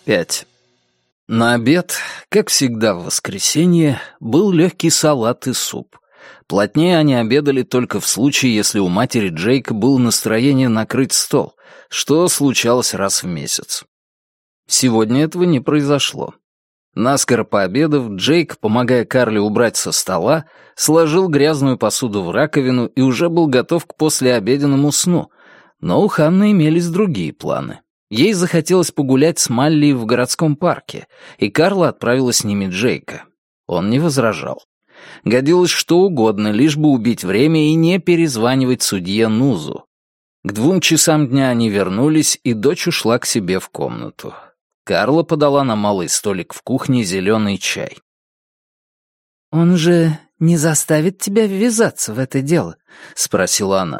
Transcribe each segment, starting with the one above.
5. На обед, как всегда в воскресенье, был легкий салат и суп. Плотнее они обедали только в случае, если у матери Джейка было настроение накрыть стол, что случалось раз в месяц. Сегодня этого не произошло. Наскоро пообедав, Джейк, помогая Карле убрать со стола, сложил грязную посуду в раковину и уже был готов к послеобеденному сну, но у Ханны имелись другие планы. Ей захотелось погулять с Малли в городском парке, и Карла отправила с ними Джейка. Он не возражал. Годилось что угодно, лишь бы убить время и не перезванивать судье Нузу. К 2 часам дня они вернулись, и дочь ушла к себе в комнату. Карла подала на малый столик в кухне зеленый чай. «Он же не заставит тебя ввязаться в это дело?» — спросила она.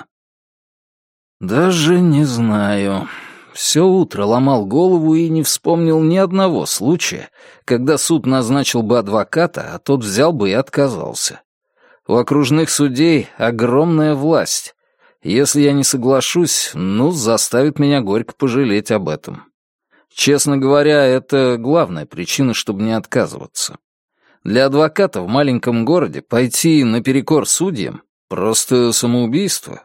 «Даже не знаю». Все утро ломал голову и не вспомнил ни одного случая, когда суд назначил бы адвоката, а тот взял бы и отказался. У окружных судей огромная власть. Если я не соглашусь, заставит меня горько пожалеть об этом. Честно говоря, это главная причина, чтобы не отказываться. Для адвоката в маленьком городе пойти наперекор судьям — просто самоубийство.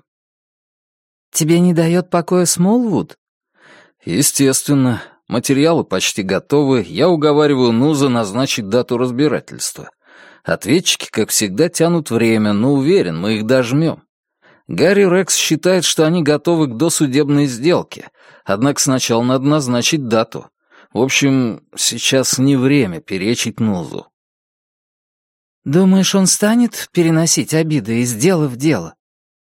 «Тебе не дает покоя Смолвуд?» Естественно. Материалы почти готовы, я уговариваю Нуза назначить дату разбирательства. Ответчики, как всегда, тянут время, но уверен, мы их дожмем. Гарри Рекс считает, что они готовы к досудебной сделке, однако сначала надо назначить дату. В общем, сейчас не время перечить Нузу. «Думаешь, он станет переносить обиды из дела в дело?»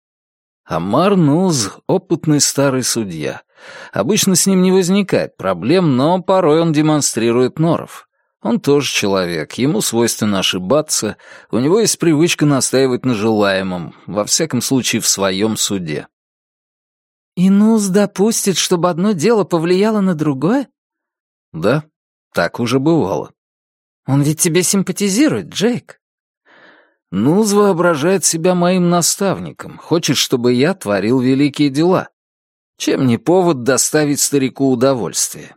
Амар Нуз — опытный старый судья. Обычно с ним не возникает проблем, но порой он демонстрирует норов. Он тоже человек, ему свойственно ошибаться, у него есть привычка настаивать на желаемом, во всяком случае в своем суде. «И Нуз допустит, чтобы одно дело повлияло на другое?» «Да, так уже бывало». «Он ведь тебе симпатизирует, Джейк». Нуз воображает себя моим наставником, хочет, чтобы я творил великие дела. Чем не повод доставить старику удовольствие?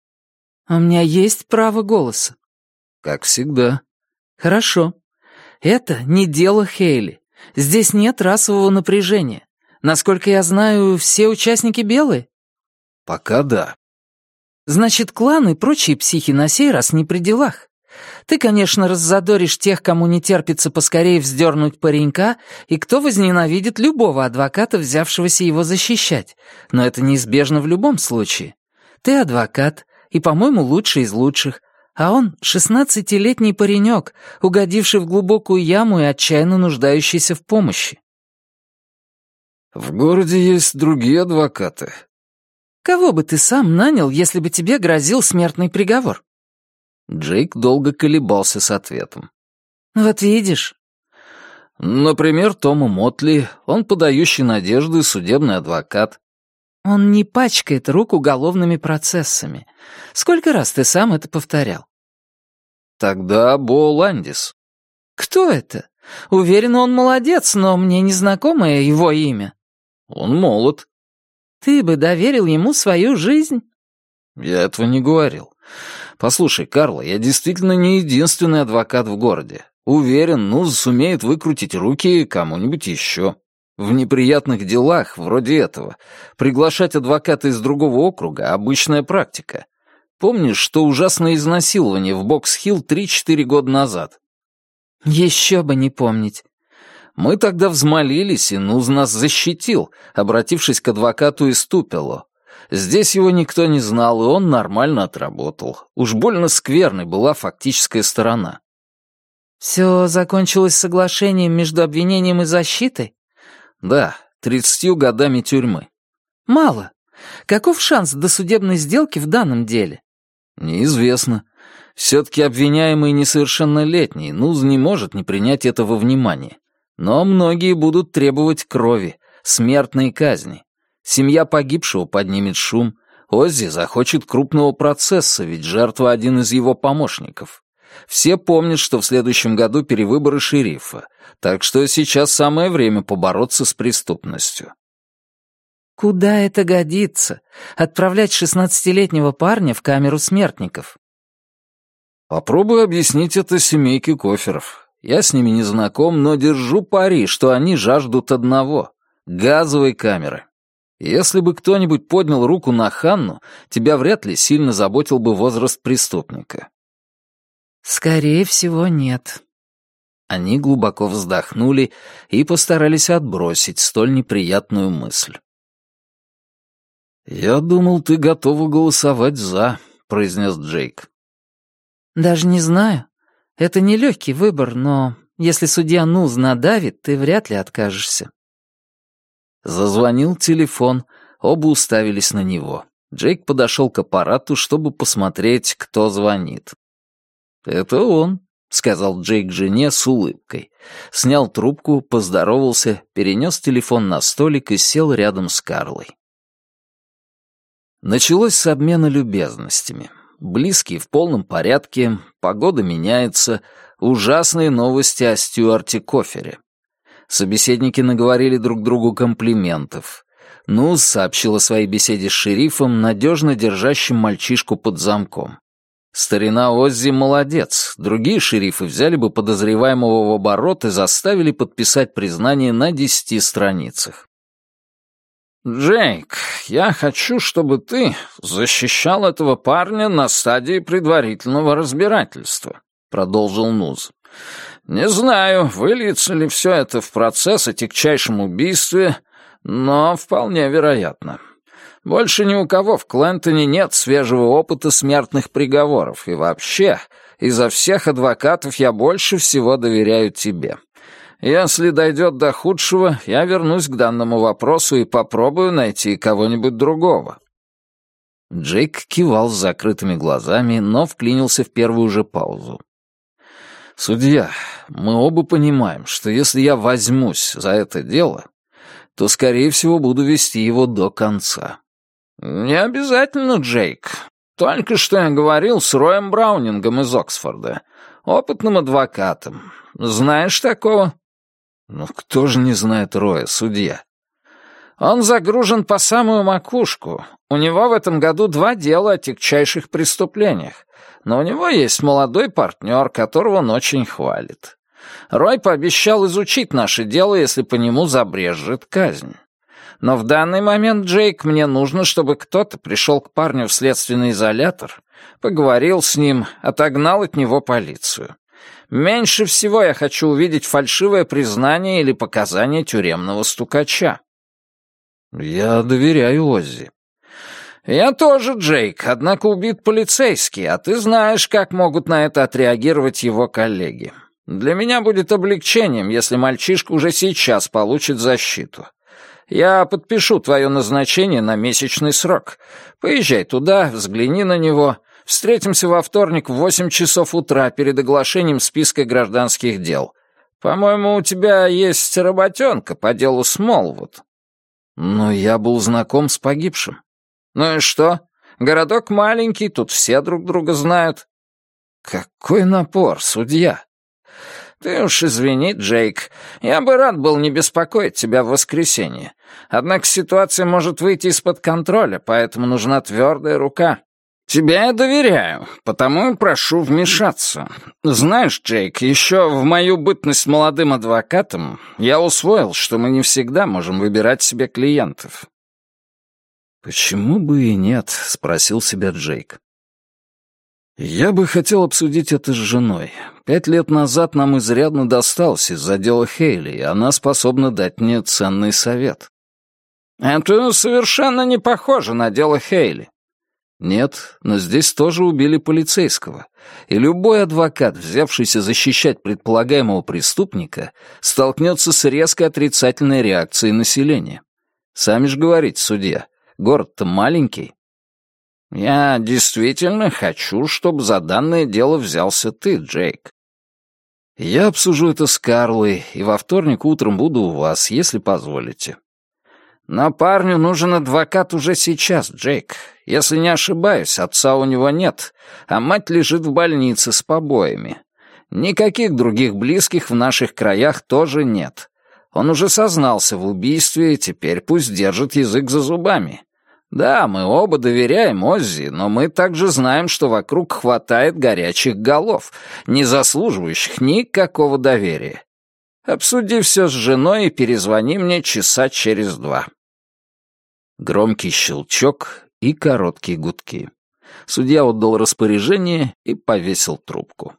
«У меня есть право голоса». Как всегда. «Хорошо. Это не дело Хейли. Здесь нет расового напряжения. Насколько я знаю, все участники белые?» Пока да. «Значит, клан и прочие психи на сей раз не при делах. Ты, конечно, раззадоришь тех, кому не терпится поскорее вздернуть паренька, и кто возненавидит любого адвоката, взявшегося его защищать. Но это неизбежно в любом случае. Ты адвокат, и, по-моему, лучший из лучших, а он 16-летний паренек, угодивший в глубокую яму и отчаянно нуждающийся в помощи». В городе есть другие адвокаты. «Кого бы ты сам нанял, если бы тебе грозил смертный приговор?» Джейк долго колебался с ответом. «Вот видишь». Например, Тома Мотли, он подающий надежды судебный адвокат. «Он не пачкает рук уголовными процессами. Сколько раз ты сам это повторял?» Тогда Бо Ландис. «Кто это? Уверен, он молодец, но мне не знакомо его имя». Он молод. «Ты бы доверил ему свою жизнь?» Я этого не говорил. Послушай, Карла, я действительно не единственный адвокат в городе. Уверен, Нуз сумеет выкрутить руки кому-нибудь еще. В неприятных делах, вроде этого, приглашать адвоката из другого округа — обычная практика. Помнишь, что ужасное изнасилование в Бокс-Хилл 3-4 года назад? Еще бы не помнить. Мы тогда взмолились, и Нуз нас защитил, обратившись к адвокату из Тупело. Здесь его никто не знал, и он нормально отработал. Уж больно скверной была фактическая сторона. «Все закончилось соглашением между обвинением и защитой?» Да, 30 годами тюрьмы. «Мало. Каков шанс досудебной сделки в данном деле?» Неизвестно. Все-таки обвиняемый несовершеннолетний, Нуз не может не принять этого во внимание. Но многие будут требовать крови, смертной казни. Семья погибшего поднимет шум. Оззи захочет крупного процесса, ведь жертва один из его помощников. Все помнят, что в следующем году перевыборы шерифа, так что сейчас самое время побороться с преступностью. Куда это годится? Отправлять 16-летнего парня в камеру смертников? Попробуй объяснить это семейке Коферов. Я с ними не знаком, но держу пари, что они жаждут одного — газовой камеры. Если бы кто-нибудь поднял руку на Ханну, тебя вряд ли сильно заботил бы возраст преступника. Скорее всего, нет. Они глубоко вздохнули и постарались отбросить столь неприятную мысль. «Я думал, ты готова голосовать «за», — произнес Джейк. Даже не знаю. Это нелегкий выбор, но если судья Нуз надавит, ты вряд ли откажешься. Зазвонил телефон, оба уставились на него. Джейк подошел к аппарату, чтобы посмотреть, кто звонит. «Это он», — сказал Джейк жене с улыбкой. Снял трубку, поздоровался, перенес телефон на столик и сел рядом с Карлой. Началось с обмена любезностями. Близкие в полном порядке, погода меняется, ужасные новости о Стюарте Кофере. Собеседники наговорили друг другу комплиментов. Нуз сообщил о своей беседе с шерифом, надежно держащим мальчишку под замком. Старина Оззи молодец, другие шерифы взяли бы подозреваемого в оборот и заставили подписать признание на 10 страницах. «Джейк, я хочу, чтобы ты защищал этого парня на стадии предварительного разбирательства», — продолжил Нуз. «Не знаю, выльется ли все это в процесс о тягчайшем убийстве, но вполне вероятно. Больше ни у кого в Клентоне нет свежего опыта смертных приговоров, и вообще, изо всех адвокатов я больше всего доверяю тебе. Если дойдет до худшего, я вернусь к данному вопросу и попробую найти кого-нибудь другого». Джейк кивал с закрытыми глазами, но вклинился в первую же паузу. «Судья, мы оба понимаем, что если я возьмусь за это дело, то, скорее всего, буду вести его до конца». «Не обязательно, Джейк. Только что я говорил с Роем Браунингом из Оксфорда, опытным адвокатом. Знаешь такого?» «Ну, кто же не знает Роя, судья?» «Он загружен по самую макушку. У него в этом году 2 дела о тягчайших преступлениях. Но у него есть молодой партнер, которого он очень хвалит. Рой пообещал изучить наше дело, если по нему забрежет казнь. Но в данный момент, Джейк, мне нужно, чтобы кто-то пришел к парню в следственный изолятор, поговорил с ним, отогнал от него полицию. Меньше всего я хочу увидеть фальшивое признание или показания тюремного стукача». «Я доверяю Оззи». «Я тоже, Джейк, однако убит полицейский, а ты знаешь, как могут на это отреагировать его коллеги. Для меня будет облегчением, если мальчишка уже сейчас получит защиту. Я подпишу твое назначение на месячный срок. Поезжай туда, взгляни на него. Встретимся во вторник в 8 часов утра перед оглашением списка гражданских дел. По-моему, у тебя есть работенка по делу Смолвуд». «Но я был знаком с погибшим». «Ну и что? Городок маленький, тут все друг друга знают». «Какой напор, судья!» «Ты уж извини, Джейк. Я бы рад был не беспокоить тебя в воскресенье. Однако ситуация может выйти из-под контроля, поэтому нужна твердая рука. Тебе я доверяю, потому и прошу вмешаться. Знаешь, Джейк, еще в мою бытность молодым адвокатом я усвоил, что мы не всегда можем выбирать себе клиентов». «Почему бы и нет?» — спросил себя Джейк. «Я бы хотел обсудить это с женой. 5 лет назад нам изрядно досталось из-за дела Хейли, и она способна дать мне ценный совет». «Это совершенно не похоже на дело Хейли». «Нет, но здесь тоже убили полицейского, и любой адвокат, взявшийся защищать предполагаемого преступника, столкнется с резко отрицательной реакцией населения. Сами же говорите, судья, город-то маленький». «Я действительно хочу, чтобы за данное дело взялся ты, Джейк». «Я обсужу это с Карлой, и во вторник утром буду у вас, если позволите». «Но парню нужен адвокат уже сейчас, Джейк. Если не ошибаюсь, отца у него нет, а мать лежит в больнице с побоями. Никаких других близких в наших краях тоже нет. Он уже сознался в убийстве, теперь пусть держит язык за зубами. Да, мы оба доверяем Оззи, но мы также знаем, что вокруг хватает горячих голов, не заслуживающих никакого доверия. Обсуди все с женой и перезвони мне часа через 2. Громкий щелчок и короткие гудки. Судья отдал распоряжение и повесил трубку.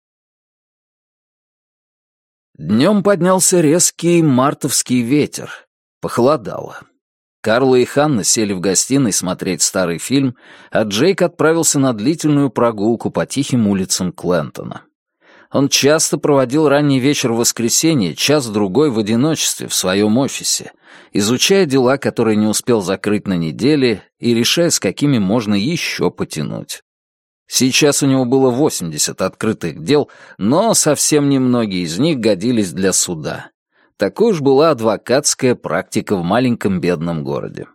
Днем поднялся резкий мартовский ветер. Похолодало. Карла и Ханна сели в гостиной смотреть старый фильм, а Джейк отправился на длительную прогулку по тихим улицам Клентона. Он часто проводил ранний вечер в воскресенье, час-другой в одиночестве в своем офисе, изучая дела, которые не успел закрыть на неделе, и решая, с какими можно еще потянуть. Сейчас у него было 80 открытых дел, но совсем немногие из них годились для суда. Такой уж была адвокатская практика в маленьком бедном городе.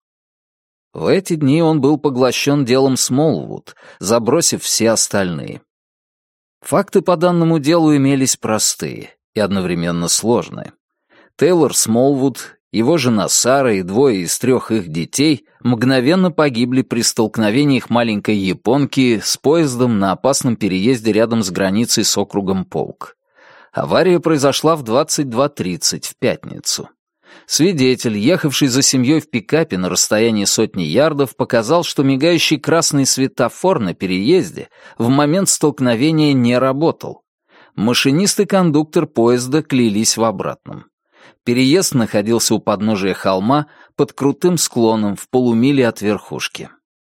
В эти дни он был поглощен делом Смолвуд, забросив все остальные. Факты по данному делу имелись простые и одновременно сложные. Тейлор Смолвуд, его жена Сара и 2 из 3 их детей мгновенно погибли при столкновении их маленькой японки с поездом на опасном переезде рядом с границей с округом Полк. Авария произошла в 22:30 в пятницу. Свидетель, ехавший за семьей в пикапе на расстоянии 100 ярдов, показал, что мигающий красный светофор на переезде в момент столкновения не работал. Машинист и кондуктор поезда клялись в обратном. Переезд находился у подножия холма под крутым склоном в полумиле от верхушки.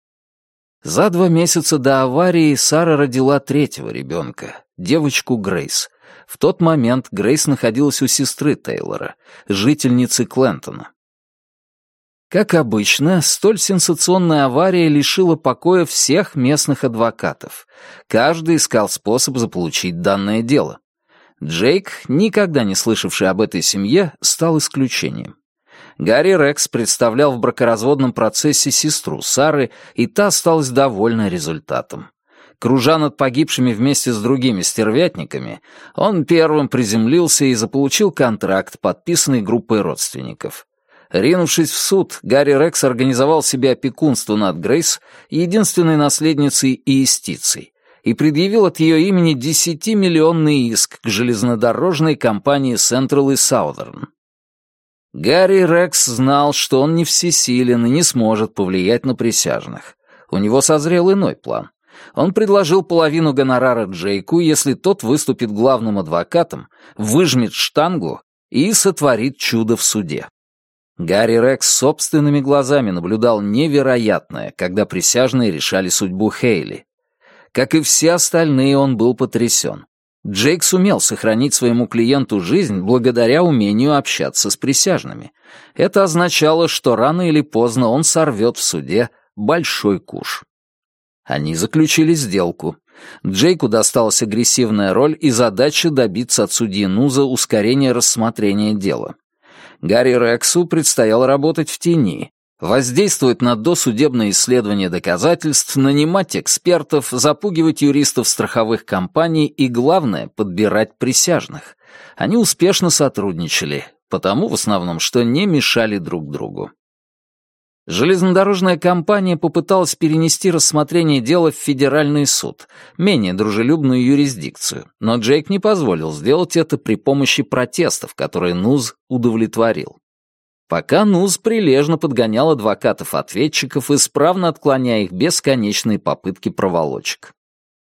За 2 месяца до аварии Сара родила 3-го ребенка, девочку Грейс. В тот момент Грейс находилась у сестры Тейлора, жительницы Клентона. Как обычно, столь сенсационная авария лишила покоя всех местных адвокатов. Каждый искал способ заполучить данное дело. Джейк, никогда не слышавший об этой семье, стал исключением. Гарри Рекс представлял в бракоразводном процессе сестру Сары, и та осталась довольна результатом. Кружа над погибшими вместе с другими стервятниками, он первым приземлился и заполучил контракт, подписанный группой родственников. Ринувшись в суд, Гарри Рекс организовал себе опекунство над Грейс, единственной наследницей и истицей, и предъявил от ее имени 10-миллионный иск к железнодорожной компании Central и Southern. Гарри Рекс знал, что он не всесилен и не сможет повлиять на присяжных. У него созрел иной план. Он предложил половину гонорара Джейку, если тот выступит главным адвокатом, выжмет штангу и сотворит чудо в суде. Гарри Рекс собственными глазами наблюдал невероятное, когда присяжные решали судьбу Хейли. Как и все остальные, он был потрясен. Джейк сумел сохранить своему клиенту жизнь благодаря умению общаться с присяжными. Это означало, что рано или поздно он сорвет в суде большой куш. Они заключили сделку. Джейку досталась агрессивная роль и задача добиться от судьи Нуза ускорения рассмотрения дела. Гарри Рексу предстояло работать в тени, воздействовать на досудебное исследование доказательств, нанимать экспертов, запугивать юристов страховых компаний и, главное, подбирать присяжных. Они успешно сотрудничали, потому в основном, что не мешали друг другу. Железнодорожная компания попыталась перенести рассмотрение дела в федеральный суд, менее дружелюбную юрисдикцию, но Джейк не позволил сделать это при помощи протестов, которые Нуз удовлетворил. Пока Нуз прилежно подгонял адвокатов-ответчиков, исправно отклоняя их бесконечные попытки проволочек.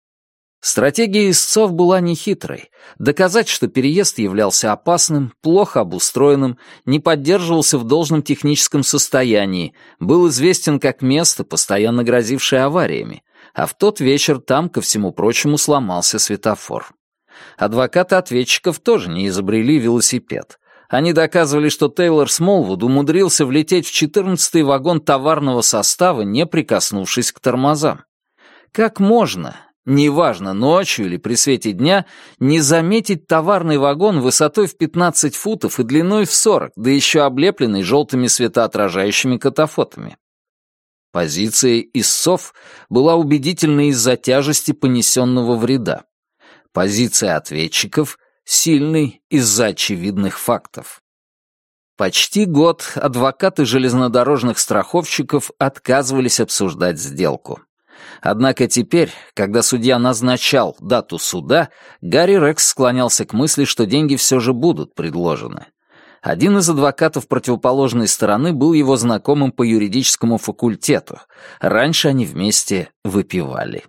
Стратегия истцов была нехитрой. Доказать, что переезд являлся опасным, плохо обустроенным, не поддерживался в должном техническом состоянии, был известен как место, постоянно грозившее авариями, а в тот вечер там, ко всему прочему, сломался светофор. Адвокаты ответчиков тоже не изобрели велосипед. Они доказывали, что Тейлор Смолвуд умудрился влететь в 14-й вагон товарного состава, не прикоснувшись к тормозам. Как можно, неважно, ночью или при свете дня, не заметить товарный вагон высотой в 15 футов и длиной в 40, да еще облепленный желтыми светоотражающими катафотами? Позиция истцов была убедительной из-за тяжести понесенного вреда. Позиция ответчиков — сильной из-за очевидных фактов. Почти год адвокаты железнодорожных страховщиков отказывались обсуждать сделку. Однако теперь, когда судья назначал дату суда, Гарри Рекс склонялся к мысли, что деньги все же будут предложены. Один из адвокатов противоположной стороны был его знакомым по юридическому факультету. Раньше они вместе выпивали.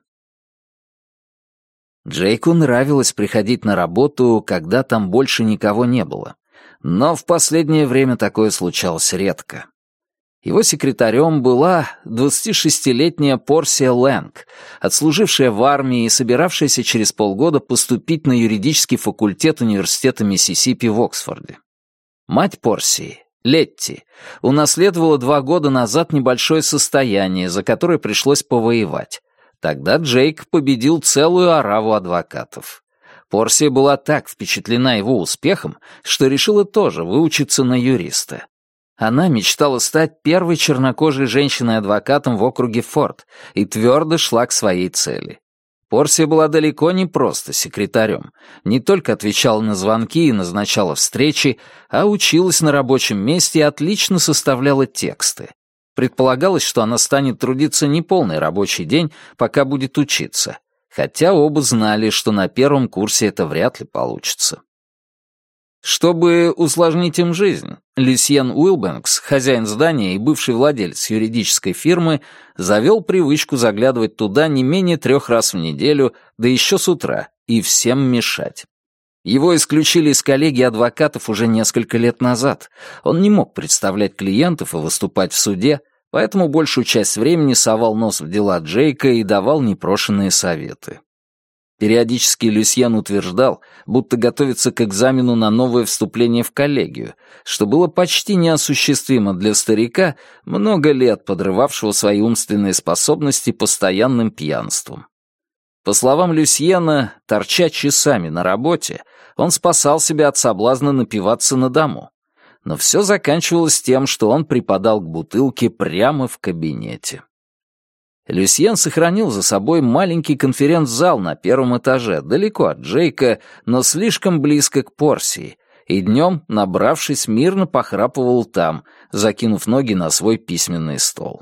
Джейку нравилось приходить на работу, когда там больше никого не было. Но в последнее время такое случалось редко. Его секретарем была 26-летняя Порсия Лэнг, отслужившая в армии и собиравшаяся через полгода поступить на юридический факультет университета Миссисипи в Оксфорде. Мать Порсии, Летти, унаследовала 2 года назад небольшое состояние, за которое пришлось повоевать. Тогда Джейк победил целую ораву адвокатов. Порсия была так впечатлена его успехом, что решила тоже выучиться на юриста. Она мечтала стать первой чернокожей женщиной-адвокатом в округе Форд и твердо шла к своей цели. Порсия была далеко не просто секретарем, не только отвечала на звонки и назначала встречи, а училась на рабочем месте и отлично составляла тексты. Предполагалось, что она станет трудиться не полный рабочий день, пока будет учиться, хотя оба знали, что на первом курсе это вряд ли получится. Чтобы усложнить им жизнь, Люсьен Уилбэнкс, хозяин здания и бывший владелец юридической фирмы, завел привычку заглядывать туда не менее 3 раз в неделю, да еще с утра, и всем мешать. Его исключили из коллегии адвокатов уже несколько лет назад. Он не мог представлять клиентов и выступать в суде, поэтому большую часть времени совал нос в дела Джейка и давал непрошенные советы. Периодически Люсьен утверждал, будто готовится к экзамену на новое вступление в коллегию, что было почти неосуществимо для старика, много лет подрывавшего свои умственные способности постоянным пьянством. По словам Люсьена, торча часами на работе, он спасал себя от соблазна напиваться на дому. Но все заканчивалось тем, что он припадал к бутылке прямо в кабинете. Люсьен сохранил за собой маленький конференц-зал на 1 этаже, далеко от Джейка, но слишком близко к Порсии, и днем, набравшись, мирно похрапывал там, закинув ноги на свой письменный стол.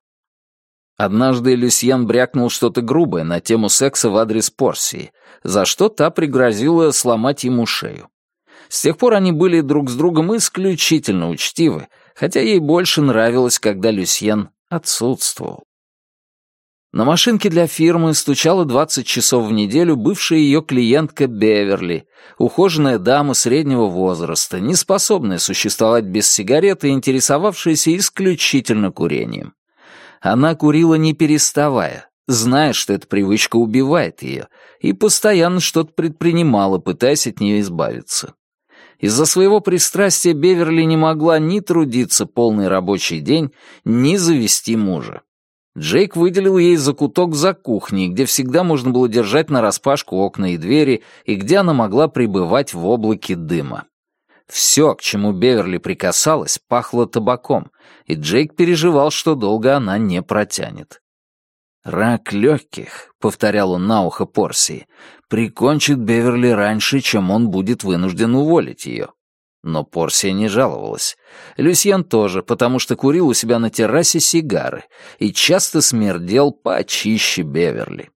Однажды Люсьен брякнул что-то грубое на тему секса в адрес Порсии, за что та пригрозила сломать ему шею. С тех пор они были друг с другом исключительно учтивы, хотя ей больше нравилось, когда Люсьен отсутствовал. На машинке для фирмы стучала 20 часов в неделю бывшая ее клиентка Беверли, ухоженная дама среднего возраста, неспособная существовать без сигарет и интересовавшаяся исключительно курением. Она курила не переставая, зная, что эта привычка убивает ее, и постоянно что-то предпринимала, пытаясь от нее избавиться. Из-за своего пристрастия Беверли не могла ни трудиться полный рабочий день, ни завести мужа. Джейк выделил ей закуток за кухней, где всегда можно было держать нараспашку окна и двери, и где она могла пребывать в облаке дыма. Все, к чему Беверли прикасалась, пахло табаком, и Джейк переживал, что долго она не протянет. «Рак легких», — повторял он на ухо Порсии, — «прикончит Беверли раньше, чем он будет вынужден уволить ее». Но Порсия не жаловалась. Люсьен тоже, потому что курил у себя на террасе сигары и часто смердел почище Беверли.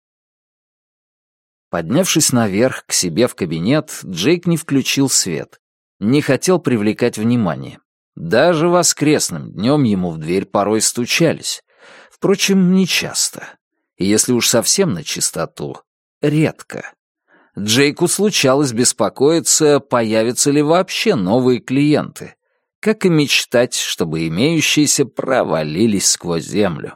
Поднявшись наверх, к себе в кабинет, Джейк не включил свет. Не хотел привлекать внимание. Даже воскресным днем ему в дверь порой стучались. Впрочем, нечасто. И если уж совсем начистоту, редко. Джейку случалось беспокоиться, появятся ли вообще новые клиенты, как и мечтать, чтобы имеющиеся провалились сквозь землю.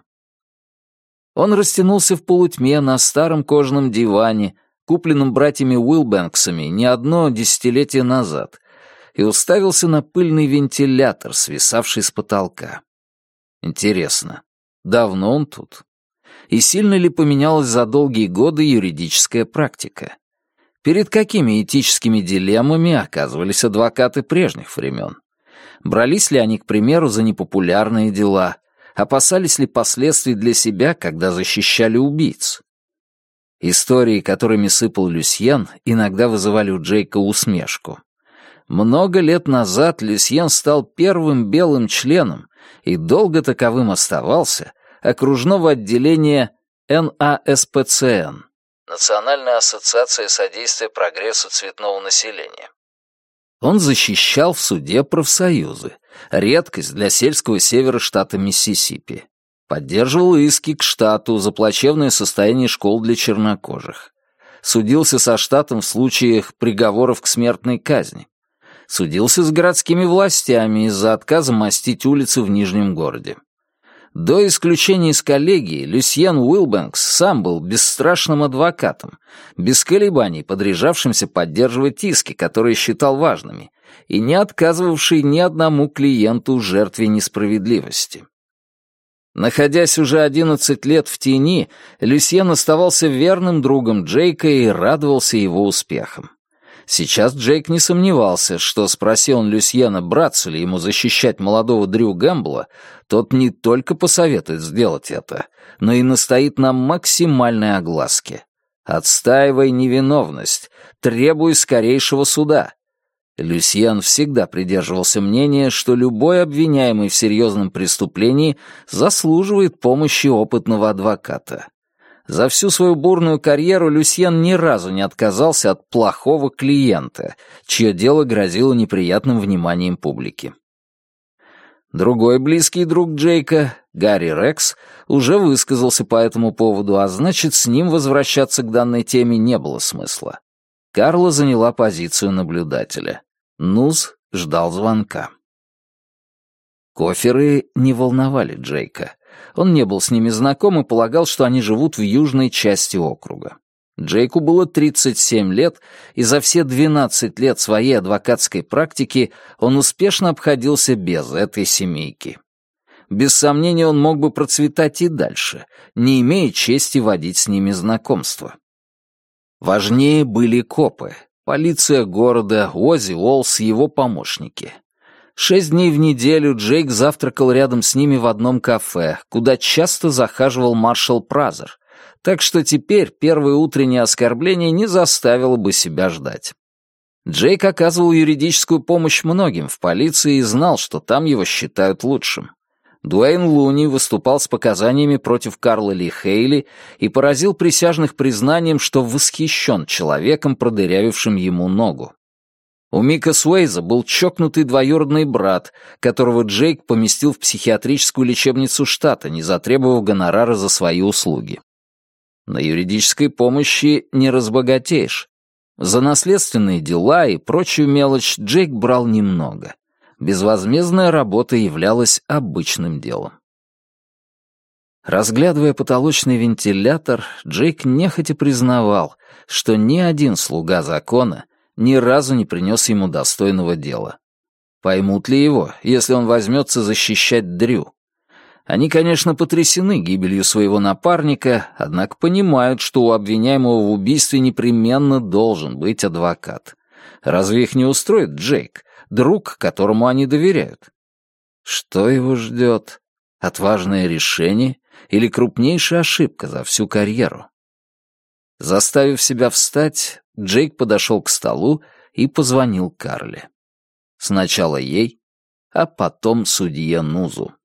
Он растянулся в полутьме на старом кожаном диване, купленном братьями Уилбэнксами не одно десятилетие назад, и уставился на пыльный вентилятор, свисавший с потолка. Интересно, давно он тут? И сильно ли поменялась за долгие годы юридическая практика? Перед какими этическими дилеммами оказывались адвокаты прежних времен? Брались ли они, к примеру, за непопулярные дела? Опасались ли последствий для себя, когда защищали убийц? Истории, которыми сыпал Люсьен, иногда вызывали у Джейка усмешку. Много лет назад Люсьен стал первым белым членом и долго таковым оставался окружного отделения НАСПЦН. Национальная ассоциация содействия прогрессу цветного населения. Он защищал в суде профсоюзы, редкость для сельского севера штата Миссисипи. Поддерживал иски к штату за плачевное состояние школ для чернокожих. Судился со штатом в случаях приговоров к смертной казни. Судился с городскими властями из-за отказа мастить улицы в Нижнем городе. До исключения из коллегии Люсьен Уилбэнкс сам был бесстрашным адвокатом, без колебаний подряжавшимся поддерживать иски, которые считал важными, и не отказывавший ни одному клиенту жертве несправедливости. Находясь уже 11 лет в тени, Люсьен оставался верным другом Джейка и радовался его успехам. Сейчас Джейк не сомневался, что, спроси он Люсьена, братцу ли ему защищать молодого Дрю Гэмбла, тот не только посоветует сделать это, но и настоит на максимальной огласке. «Отстаивай невиновность, требуй скорейшего суда». Люсьен всегда придерживался мнения, что любой обвиняемый в серьезном преступлении заслуживает помощи опытного адвоката. За всю свою бурную карьеру Люсьен ни разу не отказался от плохого клиента, чье дело грозило неприятным вниманием публики. Другой близкий друг Джейка, Гарри Рекс, уже высказался по этому поводу, а значит, с ним возвращаться к данной теме не было смысла. Карла заняла позицию наблюдателя. Нуз ждал звонка. Коферы не волновали Джейка. Он не был с ними знаком и полагал, что они живут в южной части округа. Джейку было 37 лет, и за все 12 лет своей адвокатской практики он успешно обходился без этой семейки. Без сомнения, он мог бы процветать и дальше, не имея чести водить с ними знакомства. Важнее были копы, полиция города, Оззи Уоллс и его помощники. 6 дней в неделю Джейк завтракал рядом с ними в одном кафе, куда часто захаживал маршал Празер, так что теперь первое утреннее оскорбление не заставило бы себя ждать. Джейк оказывал юридическую помощь многим в полиции и знал, что там его считают лучшим. Дуэйн Луни выступал с показаниями против Карла Ли Хейли и поразил присяжных признанием, что восхищен человеком, продырявившим ему ногу. У Мика Суэйза был чокнутый двоюродный брат, которого Джейк поместил в психиатрическую лечебницу штата, не затребовав гонорара за свои услуги. На юридической помощи не разбогатеешь. За наследственные дела и прочую мелочь Джейк брал немного. Безвозмездная работа являлась обычным делом. Разглядывая потолочный вентилятор, Джейк нехотя признавал, что ни один слуга закона ни разу не принес ему достойного дела. Поймут ли его, если он возьмется защищать Дрю? Они, конечно, потрясены гибелью своего напарника, однако понимают, что у обвиняемого в убийстве непременно должен быть адвокат. Разве их не устроит Джейк, друг, которому они доверяют? Что его ждет? Отважное решение или крупнейшая ошибка за всю карьеру? Заставив себя встать, Джейк подошел к столу и позвонил Карле. Сначала ей, а потом судье Нузу.